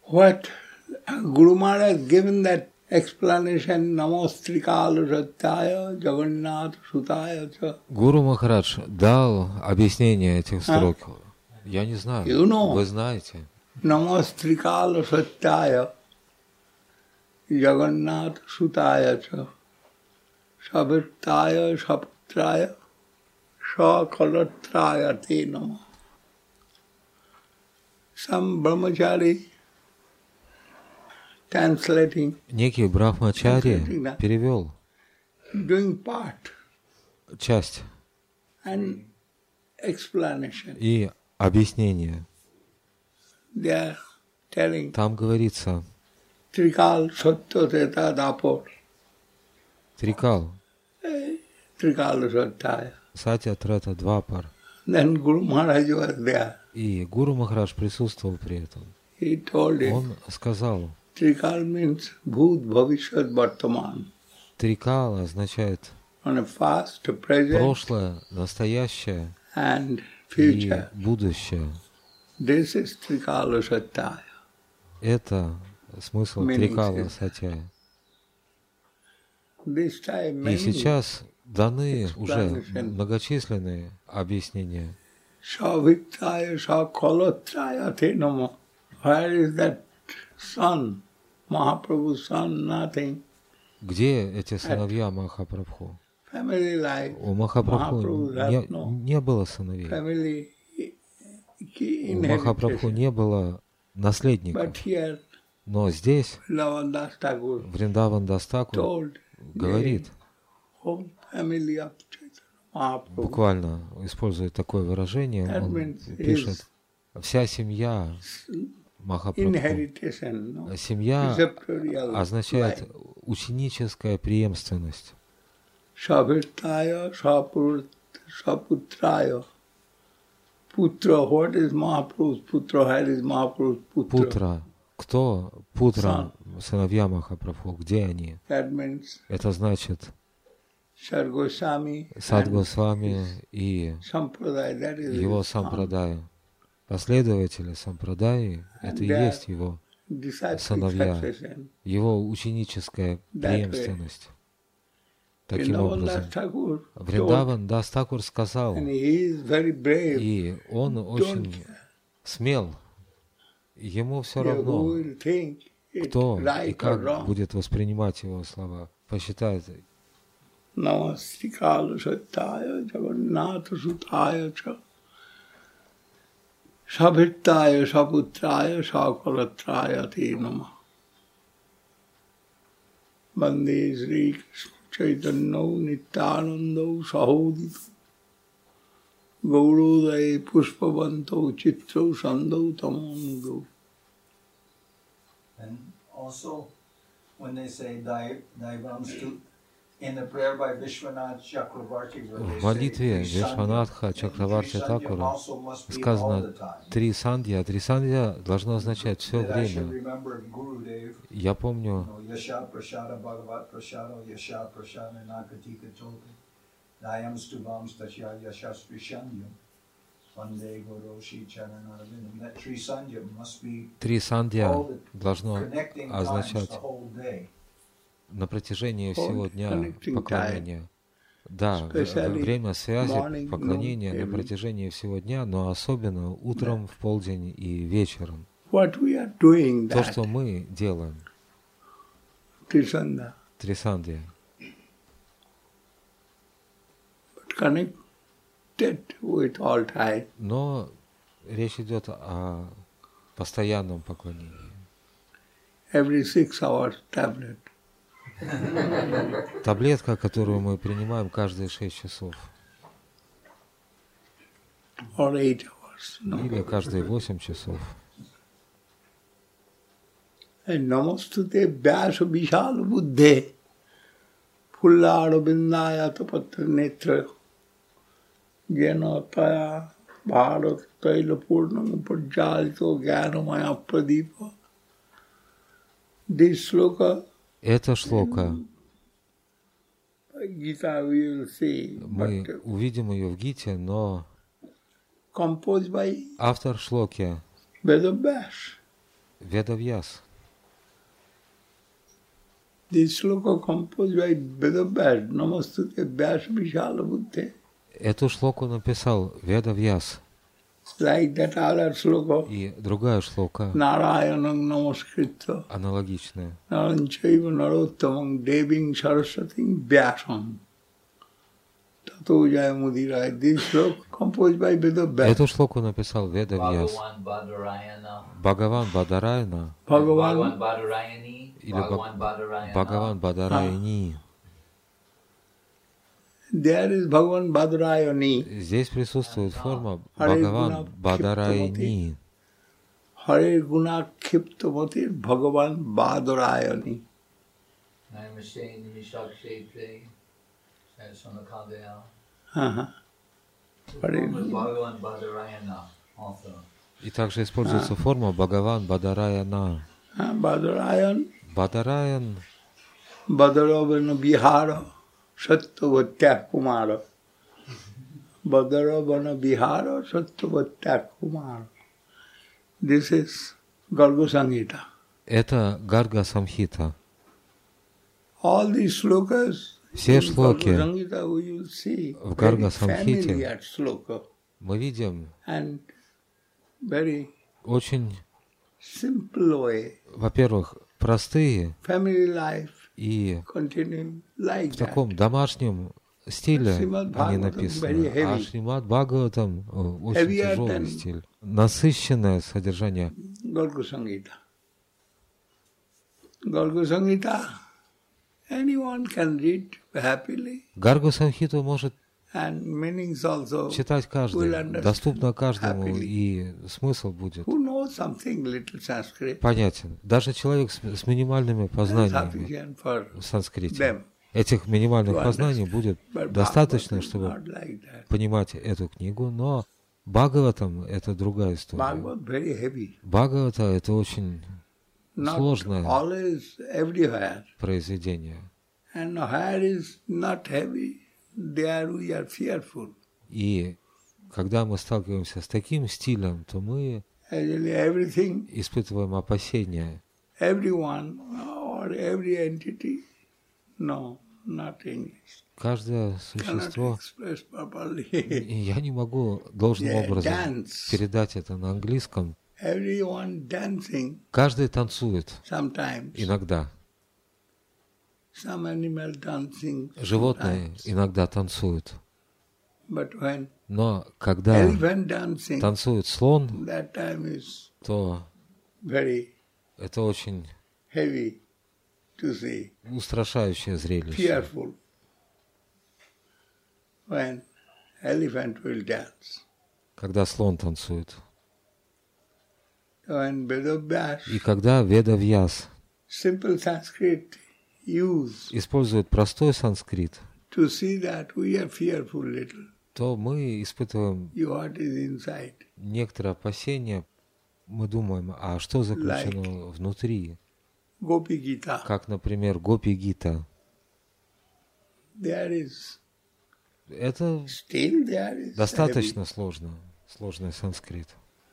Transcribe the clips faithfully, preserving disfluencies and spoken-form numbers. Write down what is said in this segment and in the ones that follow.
what Guru Maharaj given that explanation, Namostrikala Satyaya Jagannath Sutaya Cha. Гуру Махарадж дал объяснение этих строк. Я не знаю. You know, вы знаете. Namostrikala Satyaya Jagannath Sutaya Cha. Savittaya Saputraya Sakalatraya Te Namah. Some brahmachari translating, некий брахмачари перевел doing part часть and explanation. и объяснение. They are telling Там говорится Trikal Satya Teta Dapur. Трикал, Trikal Satyaya. Сатья Трета Двапар. Then Guru Maharaj was there. И Гуру Махарадж присутствовал при этом. He told him, Он сказал, Trikal means Bhut Bhavishyat Vartaman. Трикал означает On a past, present, прошлое, настоящее and и future. будущее. This is Trikala Satyaya. Это смысл Meaning Трикала is- Сатья. This time И many сейчас даны уже explanation. многочисленные объяснения. Savittaya Sakalatraya Te Namah. Where is that son? Mahaprabhu's son, nothing. Где эти сыновья Махапрабху? Family life. У Махапрабху Mahaprabhu не, has no не было сыновей. family У Махапрабху inheritance. не было наследников. But here, Но здесь Vrindavan Das Thakur Вриндаван Дастакур told говорит, the whole family of Chaitanya Mahaprabhu. буквально использует такое выражение, That он means пишет, вся семья Махапрабху. Inheritation, no? Семья Preceptorial означает life. ученическая преемственность. Savittaya Sapur- Saputraya. Putra, what is Mahaprabhu's Putra? Where is Mahaprabhu's Putra? Путра. Кто? Путра, Сон. сыновья Махапрабху. Где они? That means Это значит Sargoswami Садгосвами и Sampradaya. That is его his son. сампрадая. Последователи сампрадаи — это и And есть его, Disciplic сыновья. succession. его ученическая преемственность. Таким Vrindavan Das образом, Thakur told, Вриндаван Дастакур сказал, and he is very brave. и он Don't очень care. смел. Ему все Who равно, will think it кто и right or как wrong. будет воспринимать его слова. Посчитает. Namastikala Satyaya Jagannatha Sutaya Cha. Savittaya Saputraya Sakalatraya Te Namah. Bande Sri Krishna Chaitanya Nityananda Sahodita. Gaurodaya Pushpavanto Chitro Sandau Tamonudo. And also, when they say Dai- Daivamstu, in the prayer by Vishwanath Chakravarti, where they В молитве say, Вишванатха Чакраварти Такура сказано три сандья. Три сандья должно означать все время. Я помню, Yasha Prashada Bhagavat Prashada Yasha Prashada Nakatika Topi Dayam Stubam Stachya Yasha Sprishandya Vande Goroshi Charanaravinam. That Tri Sandhya must be три сандья all the должно connecting times означать the whole day. на протяжении всего дня Connecting поклонения. Да, в- в Especially время связи, morning, поклонения noon, на протяжении всего дня, но особенно утром, в полдень и вечером. what we are doing То, that, что мы делаем, Trisanda, три сандья, but connected with all time. но речь идет о постоянном поклонении. Every six hours tablet. Таблетка, которую мы принимаем каждые шесть часов Or eight hours. No. или каждые восемь часов. And Namostute Vyasa Vishal Buddhe Pullada Bindaya Tapatra Netra Jnana Bharat Taila Purnam Purjalito Gyanamaya Pradipa. This sloka Это шлока. Gita we will see, Мы but увидим ее в Гите, но composed by автор шлоки Vedabhyas. Ведавьяс. This sloka composed by Vedavyas, Namastute Vyas Vishala Buddhe. Эту шлоку написал Ведавьяс. Like that other sloka. И другая шлока, Narayanam Namaskritya. аналогичная. Naranchaiva Narottamam Deving Saraswatim Vyasam. Tato Jaya Mudiraya. This sloka composed by Vedavyas. Эту шлоку написал Ведавьяс. Bhagavan Badarayana, Бхагаван Бадараяна Bhagavan Bhagavan Badarayani, или Bhagavan Badarayana. Бхагаван Бадараяни. There is Bhagavan Badarayani. Здесь присутствует форма Харе Бхагаван Гуна Бадараяни. Hare Guna Kiptamati Bhagavan Badarayani. Namaste Nimishakshete, Sanakandaya. Uh-huh. Hare Bhagavan Badarayana also. И также используется форма Бхагаван Бадараяна. uh, Badarayan, Бадараян Badaravana Bihara, Sattvattya Kumara. Badaravana Bihara, Sattvattya Kumara. This is Garga Samhita. это Гарга Самхита. All these slokas Все in шлоки Garga Samhita we will see в very Гарга Самхите familiar sloka мы видим and very очень, simple way, во-первых, простые family life и continuing like в that. таком домашнем стиле Шримад они Бхагаватам написаны. very heavy. А Шримад Бхагаватам э, очень Heavier тяжелый than- стиль. Насыщенное содержание. Garga Samhita. Garga Samhita, anyone can read happily, Гаргу Самхиту может and meanings also читать will каждый, understand доступно каждому, happily. и смысл будет Who knows something little Sanskrit, понятен. Даже человек с, с минимальными is познаниями sufficient for в санскрите. them. Этих минимальных to познаний understand. будет But достаточно, Bhagavad is чтобы not like that. понимать эту книгу, но Бхагаватам — это другая история. Bhagavad very heavy, Бхагавата — это очень not сложное always everywhere. произведение. And where is not heavy, there we are fearful. И когда мы сталкиваемся с таким стилем, то мы Actually, everything, испытываем опасения. everyone, or every entity, no, not English. Каждое Cannot существо, express properly. и я не могу должным Yeah, образом dance. передать это на английском. Everyone dancing Каждый танцует sometimes. иногда. Some animal dancing Животные sometimes. иногда танцуют. But when Но когда elephant dancing, танцует слон, that time is то very это очень heavy to see, устрашающее зрелище. fearful. When elephant will dance. Когда слон танцует. When Vedavyas, И когда Ведавьяс simple Sanskrit, use использует простой санскрит, to see that we are fearful little, то мы испытываем you what is inside. некоторые опасения. Мы думаем, а что заключено внутри? Gopi Gita, Как, например, Гопи Гита. there is, Это still there is достаточно сложно, сложный санскрит.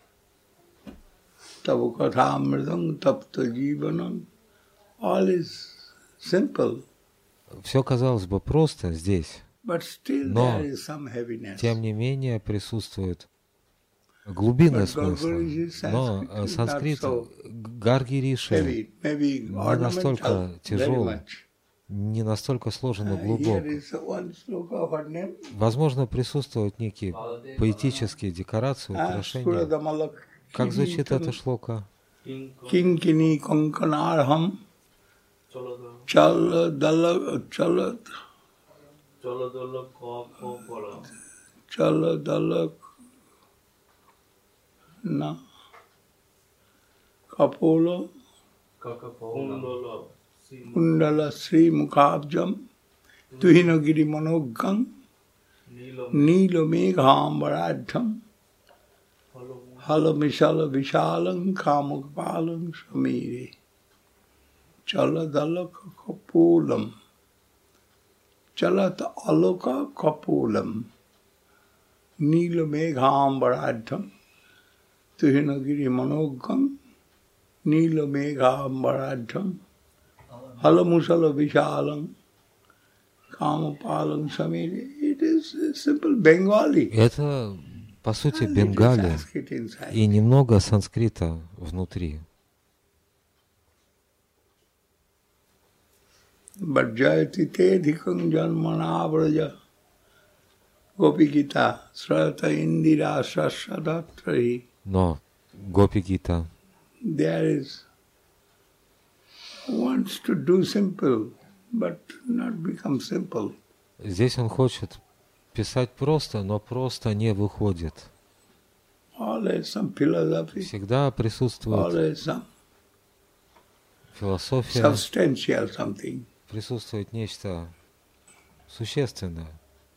Tavu katha amritam tapta jivanam, all is simple, Все, казалось бы, просто здесь, but still Но, there is some heaviness. тем не менее присутствует глубинный But смысл. Gargi Но Sanskrit э, is санскрит not so Гарги Риши heavy, maybe не настолько ornamental, very тяжелый, much. не настолько сложен и Uh, глубок. here is one sloka, what name? Возможно, присутствуют некие поэтические декорации, Ah, украшения. Suradamalak Как звучит эта шлока? Kinkini Konkanarham Chala Dala Chala Chala Dala Na Kapola Kundala Sri Mukhabjam Tuhinagiri Manogang Nilo Megham Varadham Halamishala Vishalang Kamakpalang Samiri Chala Dalaka Kapulam Chalat Aloka Kapulam Nila Megham Varadham Tuhinagiri Manogam Nila Megha Ambaradham Halamusala Vishalam Kamapalam Samiri. It is simple Bengali. Это, по сути, бенгали и немного санскрита внутри. But Jayati te dhikam janmana vraja Gopikita srata indira sasadatrahi. Но Гопи-гита, There is wants to do simple, but not become simple. здесь он хочет писать просто, но просто не выходит. Always some philosophy, Всегда присутствует always some философия, substantial something. присутствует нечто существенное.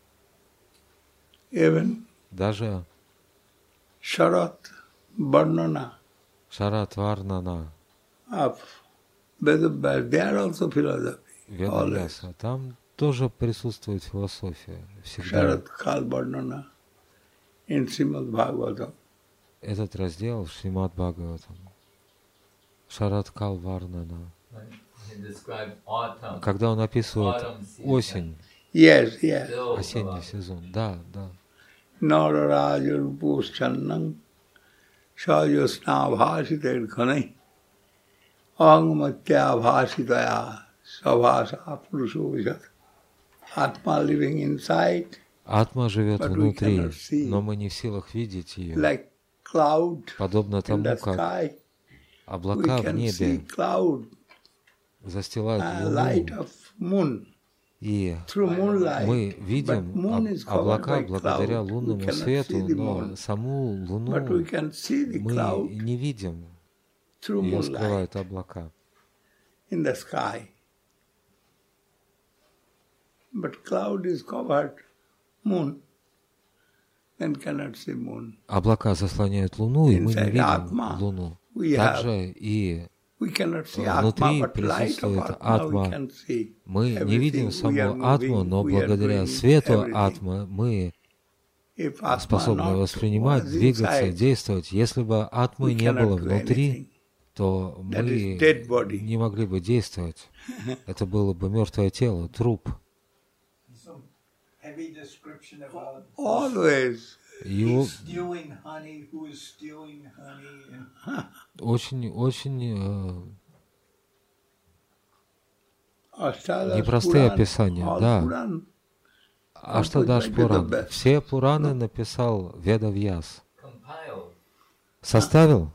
Even Даже Sharat Varnana Шарат Варнана, of Vedabhas, they are also philosophy. Always. Ведавьяса, там тоже присутствует философия. Всегда Sharat Kal Varnana in Srimad Bhagavatam. этот раздел в Шримад Бхагаватам. Шарат Кал Варнана. He described autumn. Когда он описывает Autumn season. осень, Yes, yes. Still осенний Bhagavad. сезон. Да, да. Nararajarupuschannam sajasna bhasiter khanai angamatya bhasitaya savasa purusho vijat. Atma living inside, Атма живет But we внутри, cannot see. но мы не в силах видеть ее. like cloud Подобно in тому, the как sky. We облака в can see небе cloud, застилают uh, луну, light of moon и through moonlight. мы But видим moon об- is covered облака by благодаря cloud. We лунному cannot свету, see the но moon, саму but we луну can see the мы cloud не видим. through Ее moonlight скрывают облака. in the sky. But cloud is covered, moon, then cannot see moon. Облака заслоняют луну, и мы не Inside видим Atma луну. we have- Также и We cannot see Внутри Atma, but light of присутствует Atma Атма. we can see. мы не видим Everything we саму are Атму, moving, но we are благодаря doing свету everything. Атмы мы If Atma способны not воспринимать, was двигаться, inside, действовать. Если бы Атмы we не cannot было do внутри, anything. то That мы is dead body. не могли бы действовать. Это было бы мертвое тело, труп. Some heavy description about Always. Его who's stealing honey, who is stealing honey, and очень, очень э, Ashtadas непростые Puran, описания, all да. Puran, Аштадаш Composed by Пуран. Ведабхяс. Все Пураны написал Ведавьяс. Compiled. Составил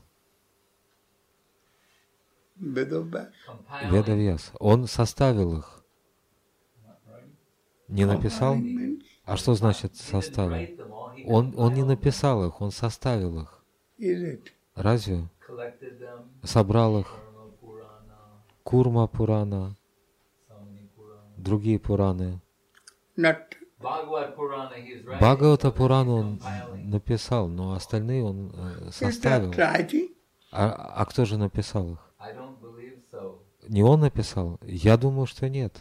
Vedabhas. Compiling. Ведавьяс. Он составил их. Не написал? Means А что значит He didn't составил? write them all. He Он, он не compiled them, написал их, он составил их. is it? Разве? collected them. Собрал их. Karma Purana, Курма Пурана, Samani Purana. другие Пураны. Not Bhagavad Purana, he's writing. Бхагавата so Пурану he's он compiling. написал, но остальные он э, is составил. that writing? А, а кто же написал их? I don't believe so. Не он написал? Я думаю, что нет.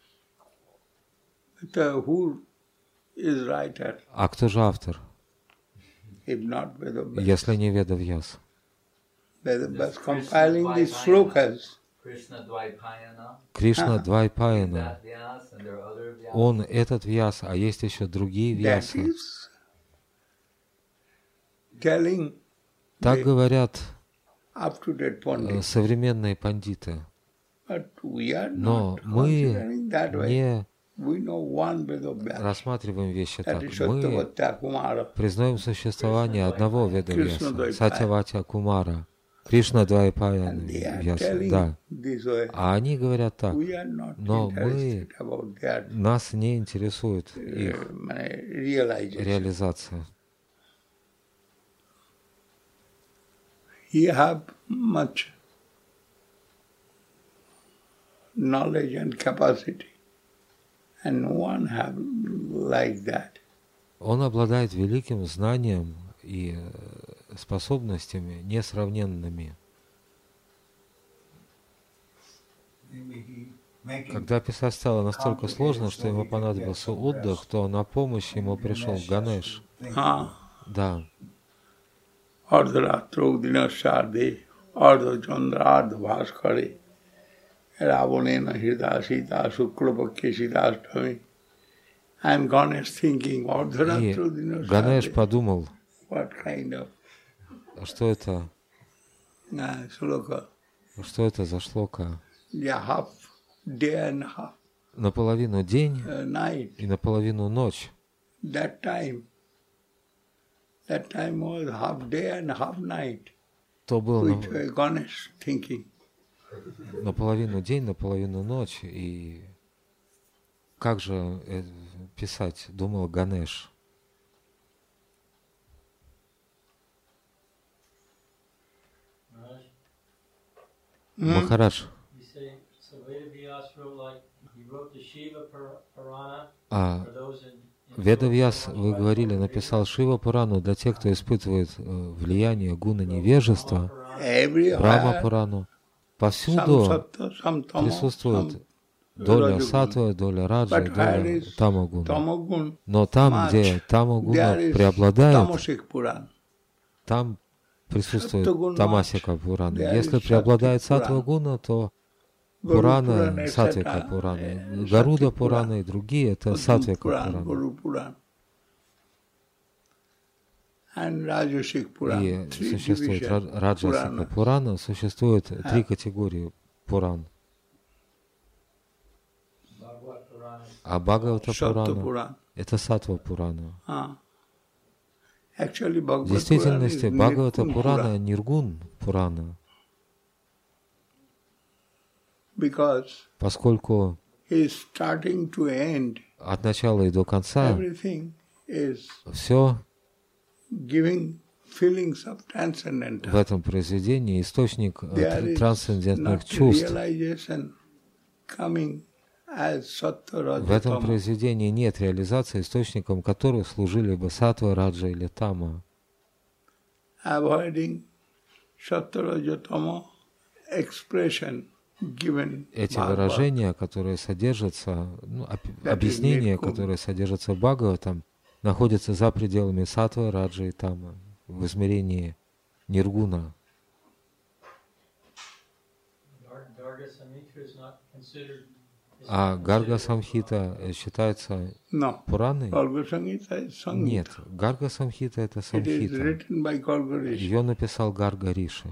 But, uh, who is writer А кто же автор, if not Vedabhas? если не Ведавьяс? Vedabhas Krishna compiling these Dvaipayana. slokas. Krishna Dvaipayana, Кришна А. Двайпаяна. that Vyas, and there are other Vyas. Он этот Вьяс, а есть еще другие That Вьясы. is telling Так the говорят up-to-date э, pundits. современные пандиты. But we are Но not мы considering that way. не We know one Vedabhas. рассматриваем вещи так. That is Мы Satyavata Kumara. признаем существование одного Кришна Ведавьяса, Двайпая. Сатьяватя Кумара, Кришна Двайпаяна And they are Вьяса. telling Да. this way. А они говорят так. We are not Но мы- interested about that Нас не интересует uh, их realization. реализация. He have much knowledge and capacity, and no one have like that. Он обладает великим знанием и э, способностями несравненными. maybe he making Когда писать стало настолько сложно, что ему понадобился отдых, то на помощь ему пришел Ганеш. Ah, Да, Ardharatro Dinasharde Ardha Chandra, Ardha Bhaskare, Ravanena Hridaya Sita, Suklapakya Sita Ashtami. I am Ganesh thinking, Ardharatra Dina Ганеш подумал, what kind of что это, uh, sloka? что это за шлока. Yeah, half day and half Наполовину день uh, night. и наполовину ночь. That time, that time was half day and half night, То был which на- uh, Ganesh thinking. наполовину день, наполовину ночь. И как же э, писать, думал Ганеш. Махарадж, You say, so Vedavyas wrote like, he wrote the Shiva Pur- Purana а for those in, in Ведавьяс, вы говорили, написал Шива Пурану для тех, кто испытывает э, влияние гуна невежества, Брахма Everywhere, Пурану. some Повсюду sattva, some tamo, присутствует some доля Раджагун. сатвы, доля раджи, But where доля is тамагуна. Tamagun, Но там, much, где тамагуна there is преобладает, Tamasic Puran. там присутствует Саттвагун тамасика Пурана. there Если is преобладает Саттва сатва гуна, то Guru Пурана, Puran, Сатвика et cetera. Пурана, Eh, Гаруда Sati Пурана Puran, и другие — это Guru Сатвика Puran, Пурана. Guru Puran, and Rajasic Puran. И Three существует divisions. ра- Раджасика Purana. Пурана, существует А. три категории Пуран. Bhagavad Purana. А Бхагавата Sattva Пурана Puran. — это Сатва Пурана. Ah. Actually, В Bhagavad Puran действительности is Бхагавата Nirgun Пурана Puran, Ниргун Пурана, because поскольку he is starting to end. от начала и до конца Everything is все giving feelings of в transcendental. этом произведении источник э, There тр- is трансцендентных not чувств. realization coming as Sattva В этом Rajatama. произведении нет реализации, источником которых служили бы Сатва, Раджа или Тама. Avoiding Sattva Rajatama expression given Эти Bhagavad. выражения, которые содержатся, ну, об- That is объяснения, Nirgun. которые содержатся в Бхагаватам, находятся за пределами Сатвы, Раджа и Тама, в измерении Ниргуна. Gar- Garga Samhita is not considered. is А not Гарга considered Самхита э, считается No. Пураной? Garga Samhita is Samhita. Нет, Гарга Самхита — это It is Самхита. written by Garga Rishi. Ее написал Гарга Риши.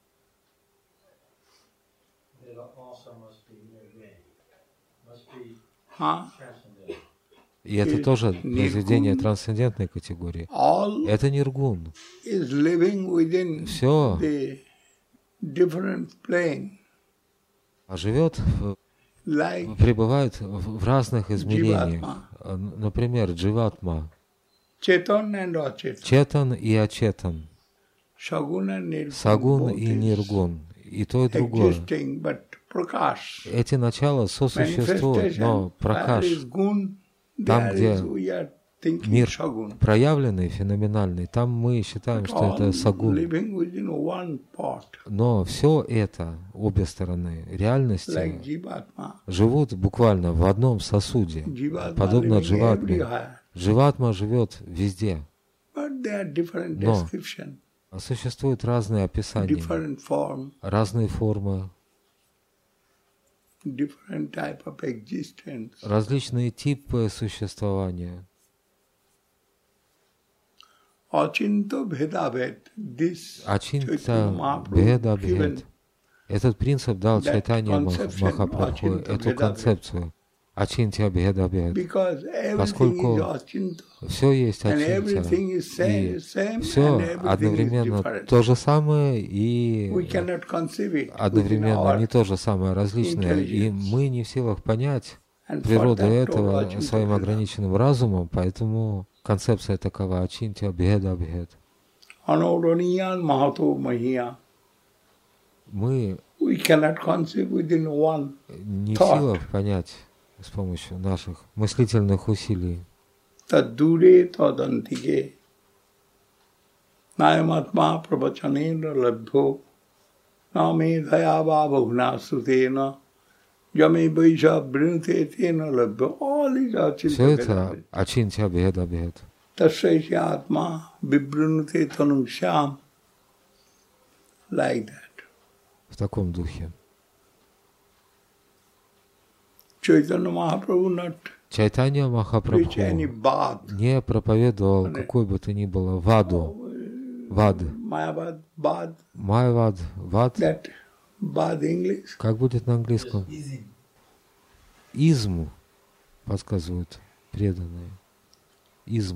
It also must be nirgun. Must be Huh? transcendental. И это И тоже Ниргун- произведение трансцендентной категории. All Это Ниргун. is living within Все the different plane, а живет, в- like пребывает в в разных измерениях. Дживатма. А, н- Например, Дживатма, Chetan and Achetan, Четан и Ачетан, Saguna and Nirgun, Сагун both и is Ниргун. И то, и другое. existing, but Prakash. Эти начала сосуществуют, но Manifestation, where Пракаш, is Gun, Там, there где is, we are thinking мир Sagun. проявленный, феноменальный, там мы считаем, что All это Сагун. living within one pot, Но все это, обе стороны like реальности, Jivatma. живут буквально в одном сосуде, Jivatma подобно living Дживатме. everywhere, Дживатма живет везде, but there are different Но description, а существуют разные описания, different form, разные формы, different type of existence. различные типы существования. Achinta Bhedabhed, this Ачинта Chaitanya Mahaprabhu Беда given Бхед. Этот принцип дал that Чайтанья Мах- conception, Махапрабху, Achinta эту Bheda концепцию. Ачинтя Беда Бхед. because everything Поскольку is Achinta and все есть Ачинтя. everything is same, И same все and everything is одновременно different. то же самое и We cannot conceive it within одновременно our не то же самое, различное. И intelligence. мы не в силах понять and for природу that этого Achinta своим Bheda. ограниченным разумом, поэтому концепция такова: Ачинтя Беда Бхед. Anodaniyan Mahato Mahiya. Мы We cannot conceive within one не в thought. силах понять с помощью наших мыслительных усилий. Tadure tadantike nayamatma pravachanena labdho name dayava bhugna sutena jame vaisha brinute tena labdho. All is Все Achinta это Bheda. Ачинтя Беда Бхед. Tasya atma vibhrunute tanum shyam. Like that. в таком духе. Chaitanya Mahaprabhu not Чайтанья Махапрабху preach any bath. не проповедовал какой бы то ни было ваду, вад, Mayavad, Bad. майвад, вад. That Bad English. Как будет на английском? Изм, подсказывают преданные. Изм.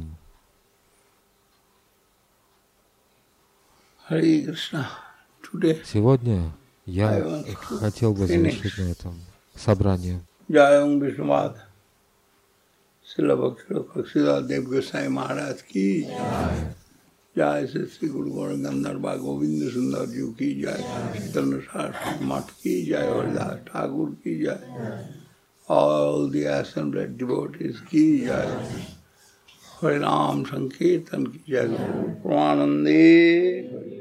Hare Krishna. Today, Сегодня я хотел бы завершить на этом собрание. Jayam Vishnuvad. Srila Bhakti Dev Goswami Maharaj ki jai. Jai Sri Guru Gaura Gandharva Govinda Sundar Ji ki jai. Chaitanya Saraswati Math ki jai. Haridas Thakur ki jai. All the assembled devotees ki jai. Harinam Sankirtan ki jai. Pramanande.